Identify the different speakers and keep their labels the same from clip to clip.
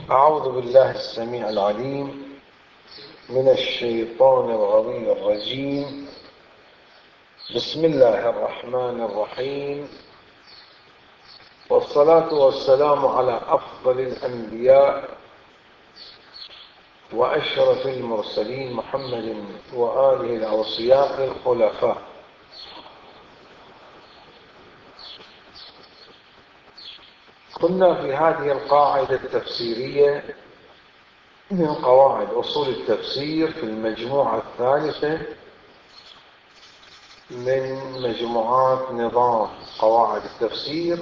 Speaker 1: أعوذ بالله السميع العليم من الشيطان الغوي الرجيم. بسم الله الرحمن الرحيم، والصلاة والسلام على أفضل الأنبياء وأشرف المرسلين محمد وآله الأوصياء الخلفاء. كنا في هذه القاعدة التفسيرية من قواعد أصول التفسير في المجموعة الثالثة من مجموعات نظام قواعد التفسير،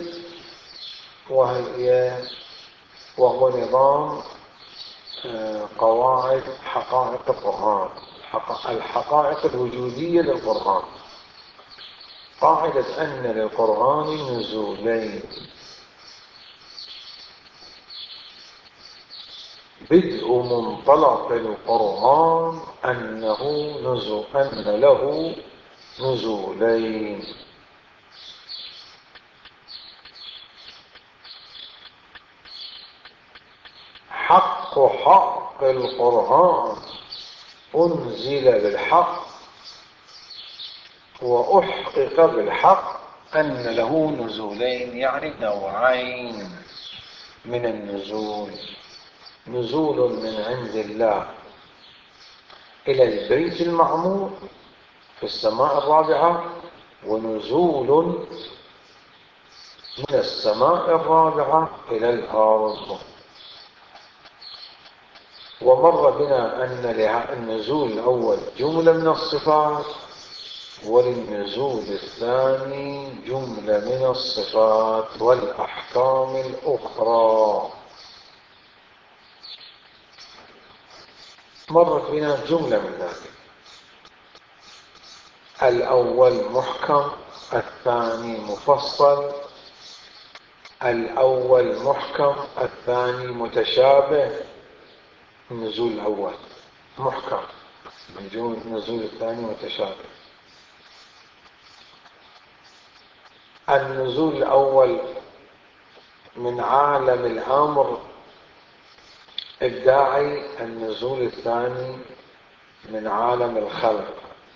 Speaker 1: وهو نظام قواعد حقائق القرآن، الحقائق الوجودية للقرآن. قاعدة أن للقرآن نزولين: بدء منطلق القرآن أن له نزولين. حق القرآن أنزل بالحق وأحقق بالحق أن له نزولين، يعني نوعين من النزول: نزول من عند الله إلى البيت المعمور في السماء الرابعة، ونزول من السماء الرابعة إلى الأرض. ومر بنا أن النزول الأول جملة من الصفات، وللنزول الثاني جملة من الصفات والأحكام الأخرى. مرت بنا جملة من ذلك: الأول محكم، الثاني مفصل. الأول محكم، الثاني متشابه. النزول الأول محكم، النزول الثاني متشابه. النزول الأول من عالم الأمر الداعي، النزول الثاني من عالم الخلق.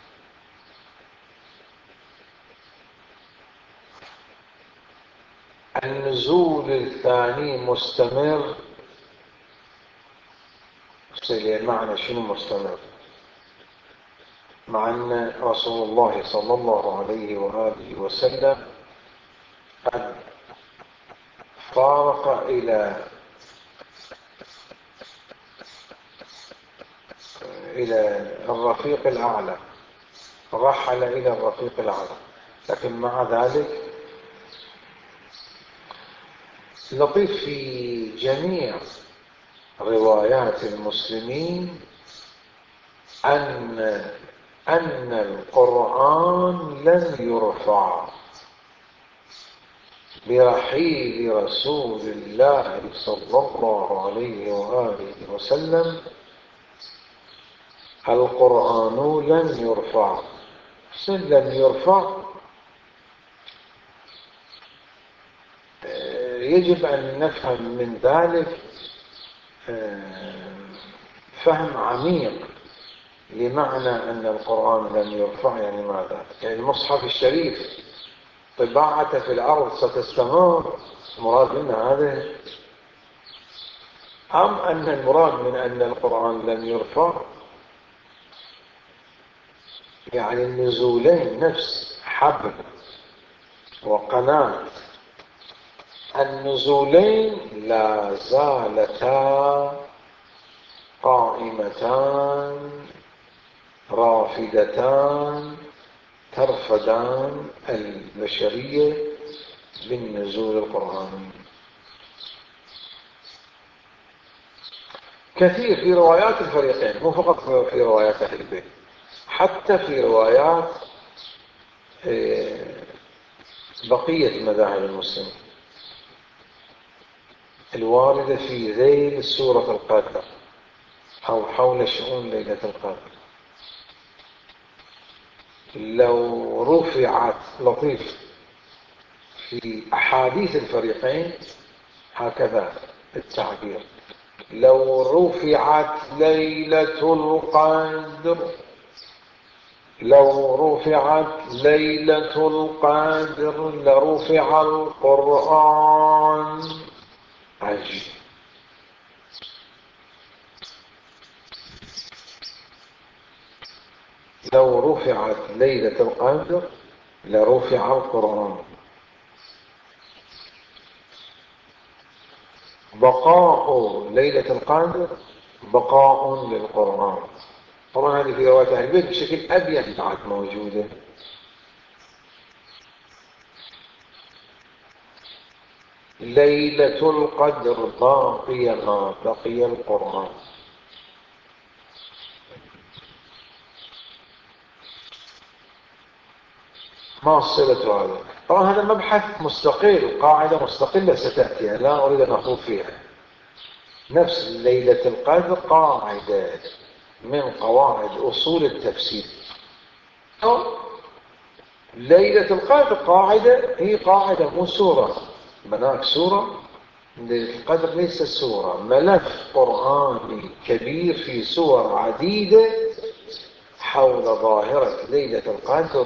Speaker 1: النزول الثاني مستمر. معنى شنو مستمر؟ مع أن رسول الله صلى الله عليه وآله وسلم قد فارق إلى الرفيق الأعلى، رحل إلى الرفيق الأعلى، لكن مع ذلك لطيف في جميع روايات المسلمين أن القرآن لن يرفع برحيل رسول الله صلى الله عليه وآله وسلم. القرآن لن يرفع. لن يرفع يجب أن نفهم من ذلك فهم عميق لمعنى أن القرآن لن يرفع. يعني ماذا؟ يعني المصحف الشريف طباعته في الأرض ستستمر، مراد من هذا؟ أم أن المراد من أن القرآن لن يرفع يعني النزولين نفس حبل وقناة، النزولين لا زالتا قائمتان رافدتان ترفدان البشرية بالنزول القرآني. كثير في روايات الفريقين، مو فقط في روايات أهل البيت، حتى في روايات بقية مذاهب المسلمين الواردة في ذيل سورة القدر أو حول شؤون ليلة القدر، لو رفعت لطيف في أحاديث الفريقين هكذا التعبير: لو رفعت ليلة القدر، لو رفعت ليلة القدر لرفع القرآن. عجيب. لو رفعت ليلة القدر لرفع القرآن. بقاء ليلة القدر بقاء للقرآن. طبعا هذه في رواية أهل البيت بشكل أبين بعد موجودة. ليلة القدر باقية ما بقي القرآن. ما صلة هذا؟ طبعا هذا مبحث مستقل، قاعدة مستقلة ستأتي، لا أريد أن أخوض فيها. نفس ليلة القدر قاعدة من قواعد أصول التفسير. ليلة القدر قاعدة، هي قاعدة مو سورة. هناك سورة، ليلة القدر ليس سورة، ملف قرآني كبير في سور عديدة حول ظاهرة ليلة القدر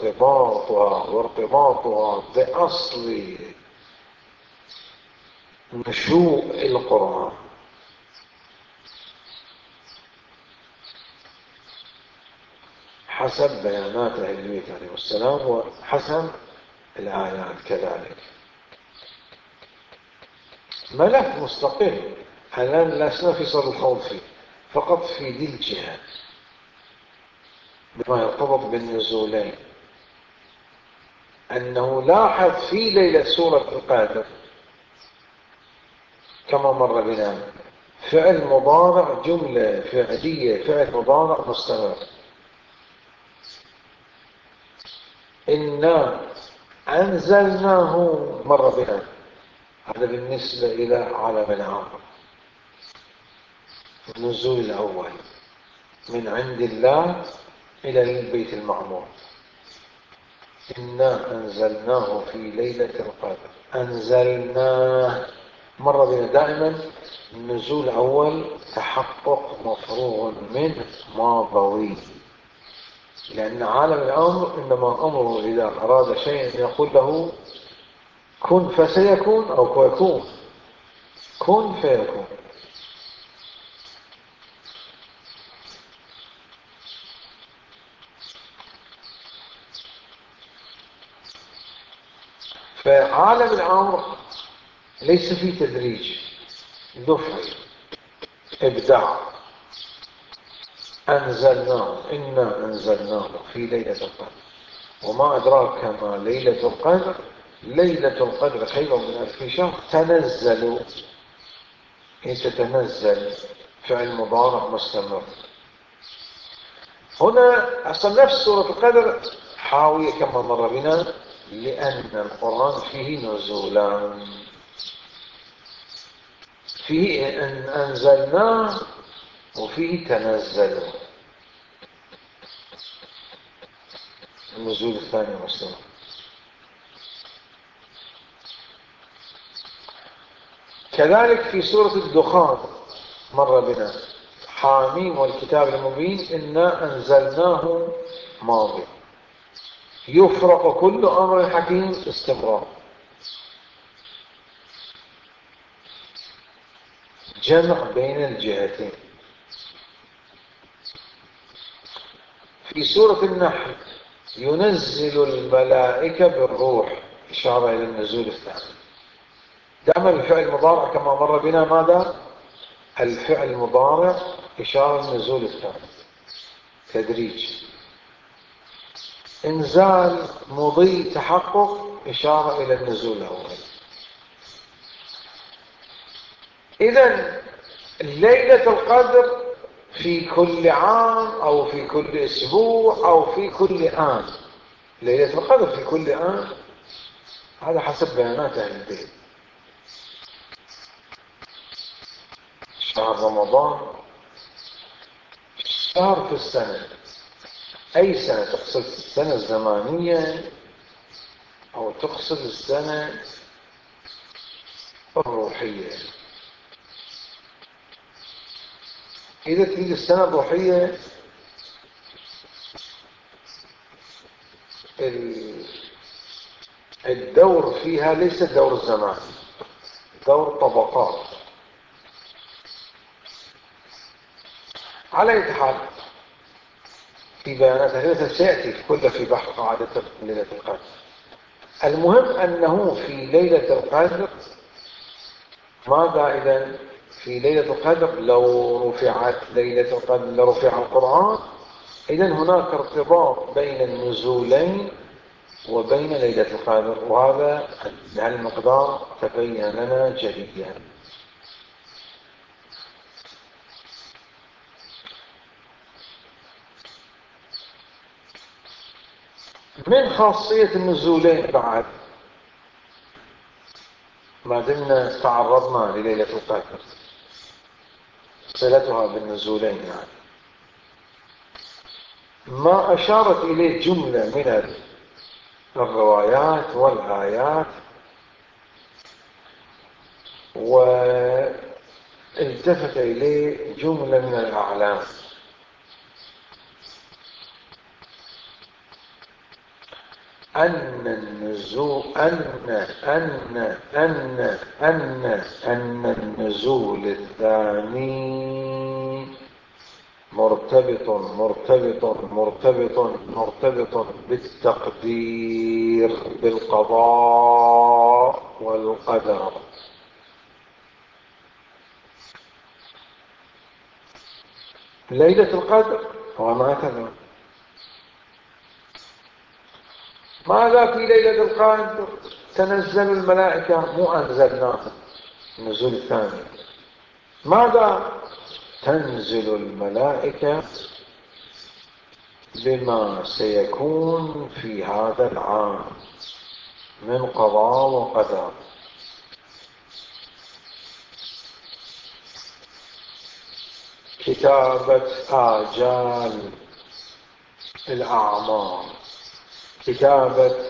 Speaker 1: وارتباطها بأصل نشوء القرآن. حسب بيانات أهل البيت عليه السلام وحسب الآيات كذلك. ملف مستقل، الآن لسنا في صدد الخوض فيه، فقط في ذي الجهة بما يرتبط بالنزولين. أنه لاحظ في ليلة سورة القدر كما مر بنا فعل مضارع، جملة فعلية، فعل مضارع مستمر. إنا أنزلناه مر بنا، هذا بالنسبة إلى عالم الأمر، النزول الأول من عند الله إلى البيت المعمور. إنا أنزلناه في ليلة القدر. أنزلناه مر بنا. دائما النزول الأول تحقق مفروغ منه ماضوي، لأن عالم الأمر إنما أمره إذا أراد شيئا يقول له كن فسيكون، أو يكون كن فيكون. فعالم الأمر ليس فيه تدريج، دفعي، إبداع. أنزلناه، إنا أنزلناه في ليلة القدر، وما أدراك ما ليلة القدر. ليلة القدر خير من ألف شهر. تنزل، هي تتنزل، فعل مضارع مستمر. هنا أصلا نفس سورة القدر حاوية كما مر بنا، لأن القرآن فيه نزولان، فيه أن أنزلناه وفيه تنزل. النزول الثاني مستمر. كذلك في سورة الدخان مر بنا حاميم والكتاب المبين إنا أنزلناه ماضي. يفرق كل أمر حكيم استمرار. جمع بين الجهتين. في سورة النحل ينزل الملائكة بالروح، إشارة إلى النزول الثاني. دائما الفعل المضارع كما مر بنا ماذا؟ الفعل المضارع إشارة النزول الثاني، تدريج. إنزال مضي تحقق، إشارة إلى النزول الأول. إذن ليلة القدر في كل عام أو في كل أسبوع أو في كل آن. ليلة القدر في كل آن، هذا حسب بيانات أهل البيت. شهر رمضان شهر في السنة، أي سنة تقصد السنة الزمانية أو تقصد السنة الروحية. إذا تريد السنة الروحية الدور فيها ليس دور الزمان، دور طبقات. على أي حال في بيانات هذا سيأتي كله في بحث قاعدة ليلة القدر. المهم أنه في ليلة القدر ماذا إذن؟ في ليلة القدر لو رفعت ليلة القدر لرفع القرآن، إذن هناك ارتباط بين النزولين وبين ليلة القدر، وهذا بهالمقدار تبين لنا جليا. من خاصية النزولين بعد ما دمنا تعرضنا لليلة القدر صلتها بالنزولين، يعني ما أشارت إليه جملة من الروايات والآيات والتفت إليه جملة من الأعلام، أن النزول أن النزول الثاني مرتبط بالتقدير، بالقضاء والقدر. ليلة القدر وما كذا. ماذا في ليلة القدر؟ تنزل الملائكة، مو أنزلناها النزول الثاني. ماذا؟ تنزل الملائكة بما سيكون في هذا العام من قضاء وقدر. كتابة آجال الأعمار، كتابة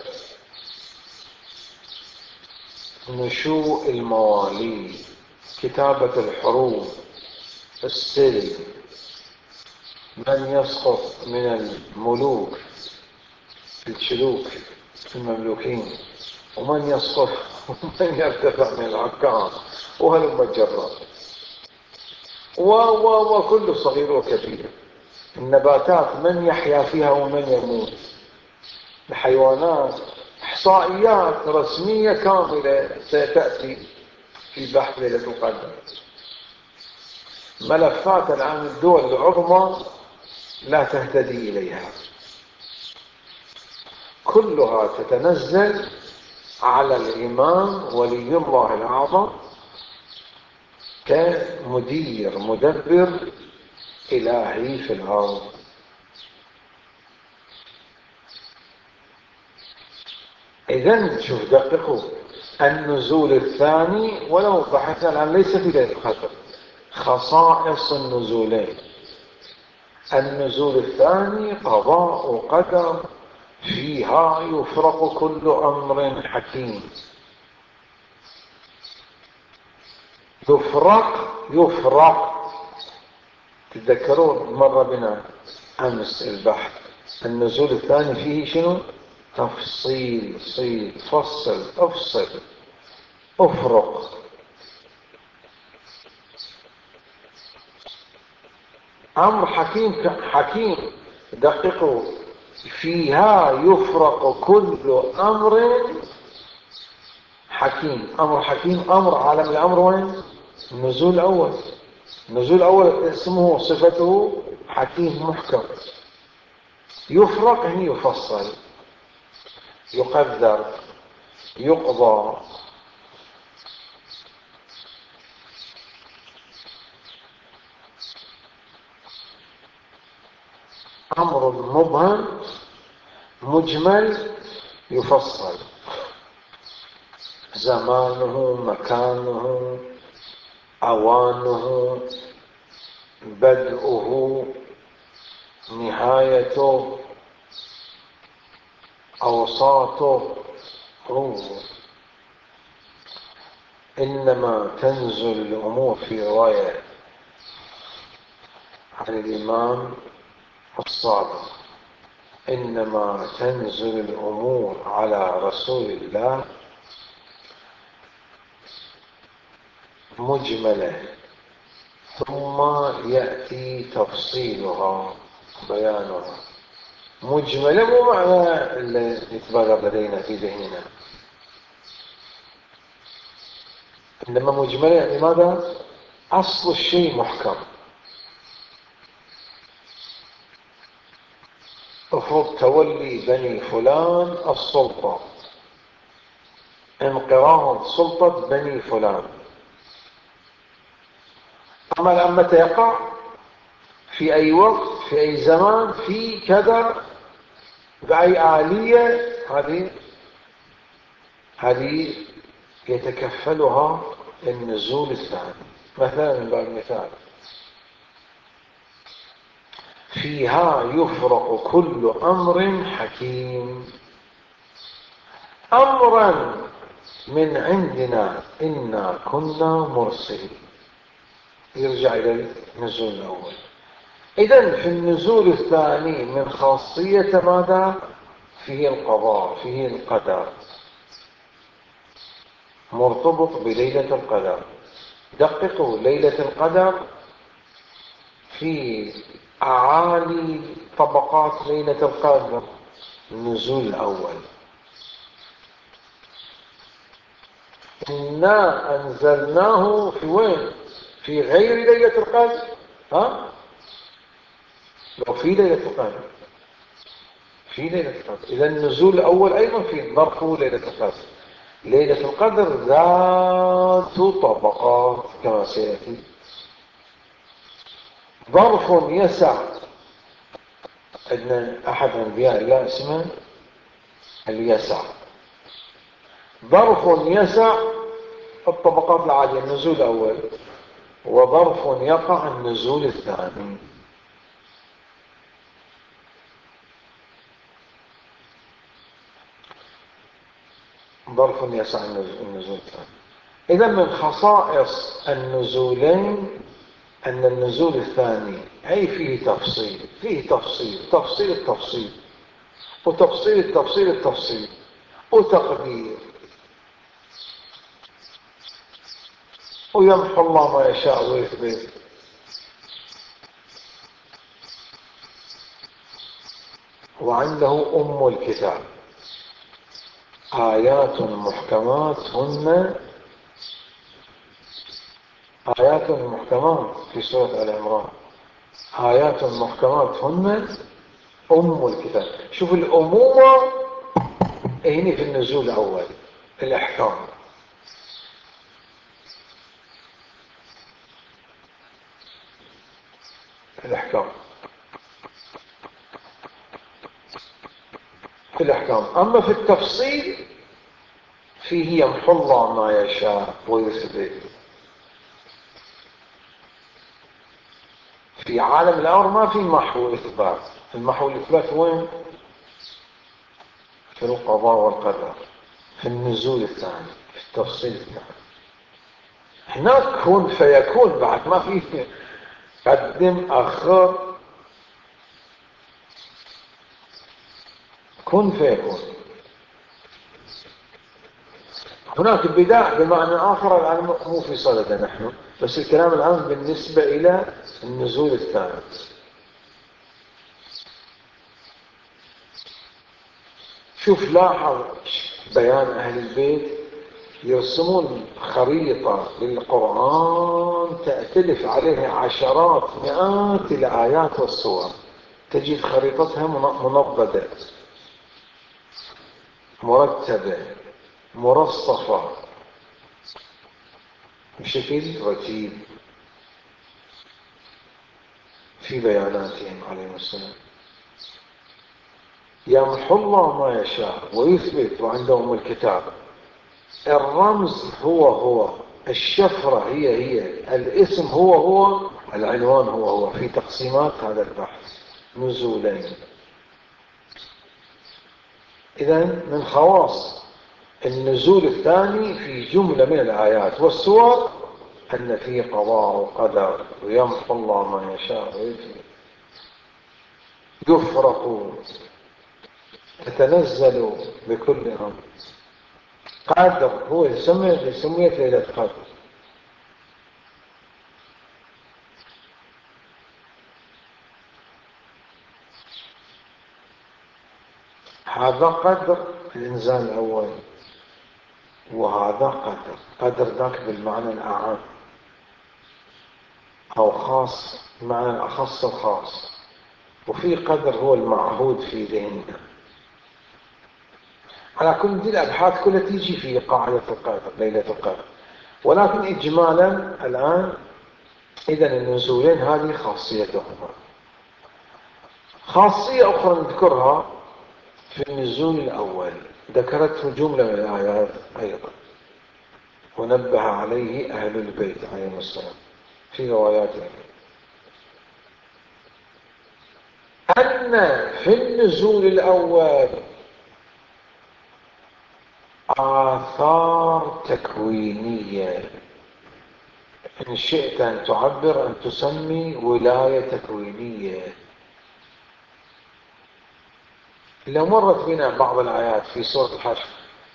Speaker 1: نشوء المواليد، كتابة الحروب، السلم، من يسقط من الملوك الشلوك المملوكين، ومن يسقط ومن يرتفع من العكام، وهلم الجرات، وكل صغير وكبير. النباتات من يحيا فيها ومن يموت. الحيوانات، إحصائيات رسمية كاملة ستأتي في بحث ليلة القدر. ملفات الآن الدول العظمى لا تهتدي إليها، كلها تتنزل على الإمام ولي الله الأعظم كمدير مدبر إلهي في الأرض. إذن شوف دققوا، النزول الثاني ولو بحثنا الآن ليس في ليلة القدر، خصائص النزولين. النزول الثاني قضاء وقدر، فيها يفرق كل أمر حكيم. يفرق تتذكرون مر بنا أمس البحث، النزول الثاني فيه شنو؟ تفصيل، فصل، افصل، افرق. أمر حكيم. دققوا، فيها يفرق كل أمر حكيم. أمر حكيم، أمر عالم الأمر وين؟ النزول الأول. النزول الأول اسمه صفته حكيم محكم. يفرق يعني يفصل، يقدر، يقضى. أمر مبهم مجمل يفصل، زمانه، مكانه، أوانه، بدءه، نهايته، أوساطه. إنما تنزل الأمور في رواية عن الإمام الصادق: إنما تنزل الأمور على رسول الله مجملة، ثم يأتي تفصيلها بيانها. مجملة مو معنى اللي يتبادر لدينا في ذهننا، إنما مجملة يعني ماذا؟ أصل الشيء محكم. افرض تولي بني فلان السلطة، انقراض سلطة بني فلان، أما متى يقع؟ في أي وقت، في أي زمان، في كذا، بأي آلية. هذه يتكفلها النزول الثاني. مثلا من باب المثال: فيها يفرق كل أمر حكيم، أمرا من عندنا إنا كنا مرسلين. يرجع إلى النزول الأول. إذن في النزول الثاني من خاصية ماذا؟ فيه القضاء، فيه القدر، مرتبط بليلة القدر. دققوا: ليلة القدر في أعالي طبقات ليلة القدر النزول الأول. إنا أنزلناه في وين؟ في غير ليلة القدر. لو في ليلة القدر، في ليلة القدر، إذا النزول الأول أيضا في ظرف ليلة القدر. ليلة القدر ذات طبقات كما سيأتي. ظرف يسع، أن أحد أنبياء الله اسمه اليسع. ظرف يسع الطبقات العالية النزول الأول، وظرف يقع النزول الثاني. ظرف يسع النزول الثاني. إذا من خصائص النزولين أن النزول الثاني أي فيه تفصيل، فيه تفصيل التفصيل، وتفصيل التفصيل التفصيل، وتقدير، ويمحو الله ما يشاء ويثبت. وعنده أم الكتاب آيات محكمات هن آيات محكمات في سورة آل عمران. آيات محكمات هن أم الكتاب. شوف الأمومة هنا في النزول الأول، الإحكام. الإحكام في الإحكام. أما في التفصيل فيه يمحو الله ما يشاء ويثبت. في عالم الأمر ما في محو وإثبات. المحو والإثبات وين؟ في القضاء والقدر، في النزول الثاني، في التفصيل الثاني. هناك كن فيكون، بعد ما فيه قدم أخر، كن فيكون. هناك بداع بمعنى آخر الآن مو في صددنا نحن، بس الكلام الآن بالنسبة إلى النزول الثاني. شوف لاحظ بيان أهل البيت يرسمون خريطة للقرآن تأتلف عليها عشرات مئات الآيات والصور. تجد خريطتها منضدة، مرتبة، مرصفة بشكل رتيب في بياناتهم عليهم السلام. يمحو الله ما يشاء ويثبت، وعندهم الكتاب. الرمز هو، الشفرة هي، الاسم هو، العنوان هو في تقسيمات هذا البحث نزولين. إذن من خواص النزول الثاني في جملة من الآيات والسور أن فيه قضاء وقدر، ويمحو الله ما يشاء ويثبت، يفرق، تتنزل بكل أمر. قدر هو سميت ليلة قدر. هذا قدر الإنزال الأول، وهذا قدر ذاك بالمعنى الأعم أو خاص، بمعنى الأخص الخاص. وفي قدر هو المعهود في ذهننا. على كل دي الأبحاث كلها تيجي في قاعدة القدر، ليلة القدر. ولكن إجمالا الآن إذن النزولين هذه خاصيتهما. خاصية أخرى نذكرها في النزول الأول، ذكرته جملة من الآيات أيضا، ونبه عليه أهل البيت عليهم السلام في رواياتهم، أن في النزول الأول آثار تكوينية، إن شئت أن تعبر أن تسمي ولاية تكوينية. لو مرت بنا بعض الآيات في سورة الحشر: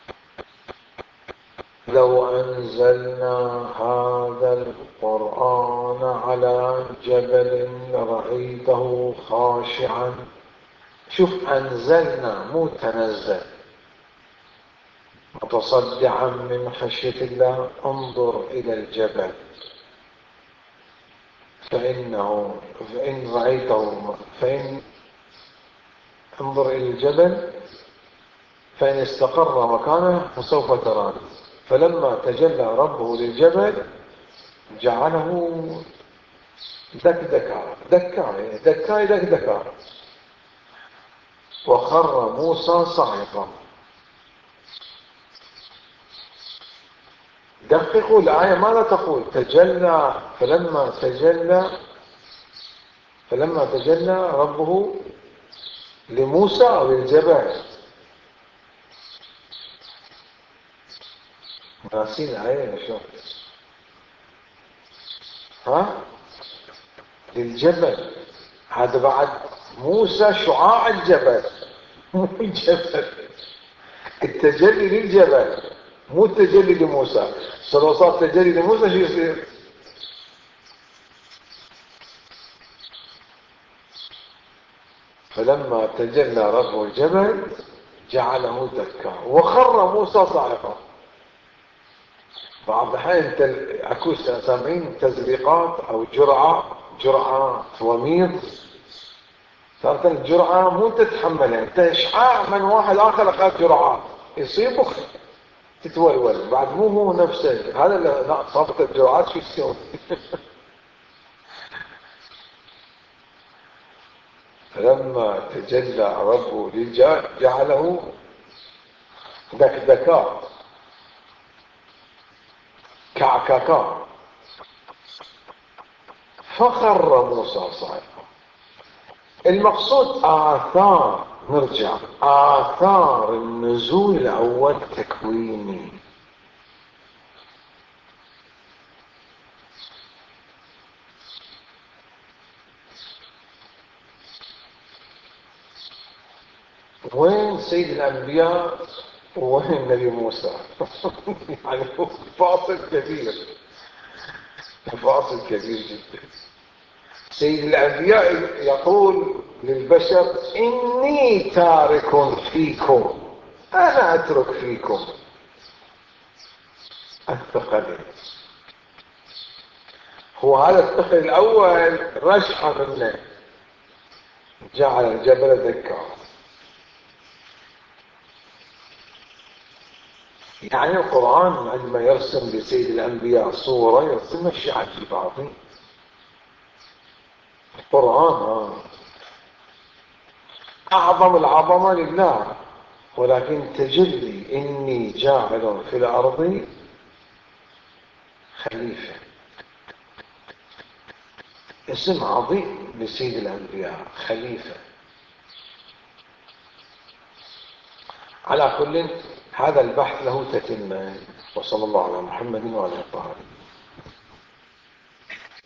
Speaker 1: لو أنزلنا هذا القرآن على جبل لرأيته خاشعا. شوف، أنزلنا مو تنزل، متصدعا من خشية الله. انظر إلى الجبل فإن رأيته انظر إلى الجبل فإن استقر مكانه فسوف تراه. فلما تجلى ربه للجبل جعله دكا وخر موسى صعقا. دققوا الآية ماذا تقول؟ تجلى، فلما تجلى ربه لموسى أو للجبل. ناسين الآية شو؟ للجبل. هذا بعد موسى شعاع الجبل، مو الجبل. التجلي للجبل مو التجلي لموسى. لو صار تجلي لموسى شو يصير؟ فلما تجلى ربه الجبل جعله دكا وخر موسى صاعقا. بعض الأحيان اكو سامعين تزريقات او جرعة وميض. صارت الجرعة مو تتحملها، انت اشعاع من واحد اخر اخذ جرعة يصيبك تتولول بعد، مو هو نفسه. هذا لا صارت الجرعات شو يصير؟ فلما تجلى ربه للجبل جعله دكا كعكاكا فخر موسى صاعقا. المقصود آثار، نرجع، آثار النزول الأول تكويني. وين سيد الأنبياء ووين النبي موسى؟ يعني فاصل كبير، فاصل كبير جدا. سيد الأنبياء يقول للبشر: إني تارك فيكم، أنا أترك فيكم الثقلين. هو هذا الثقل الأول رشحة منه، جعل الجبل دكا. يعني القرآن عندما يرسم لسيد الأنبياء صورة يرسمها الشعب في بعضه. القرآن أعظم العظمة لله، ولكن تجلي إني جاعل في الأرض خليفة، اسم عظيم لسيد الأنبياء، خليفة. على كل هذا البحث له تتمة. وصلى الله على محمد وعلى آله.